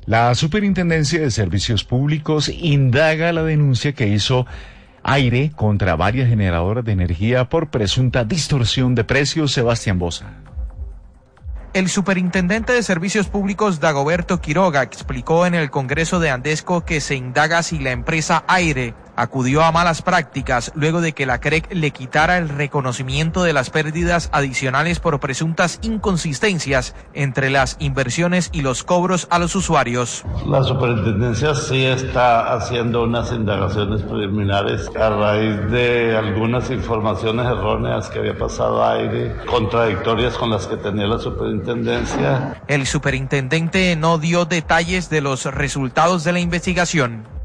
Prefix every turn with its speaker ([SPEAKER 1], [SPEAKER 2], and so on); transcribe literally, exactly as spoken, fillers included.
[SPEAKER 1] La Superintendencia de Servicios Públicos indaga la denuncia que hizo Aire contra varias generadoras de energía por presunta distorsión de precios. Sebastián Boza.
[SPEAKER 2] El superintendente de Servicios Públicos, Dagoberto Quiroga, explicó en el Congreso de Andesco que se indaga si la empresa Aire acudió a malas prácticas luego de que la C R E C le quitara el reconocimiento de las pérdidas adicionales por presuntas inconsistencias entre las inversiones y los cobros a los usuarios.
[SPEAKER 3] La superintendencia sí está haciendo unas indagaciones preliminares a raíz de algunas informaciones erróneas que había pasado a Aire, contradictorias con las que tenía la superintendencia.
[SPEAKER 2] El superintendente no dio detalles de los resultados de la investigación.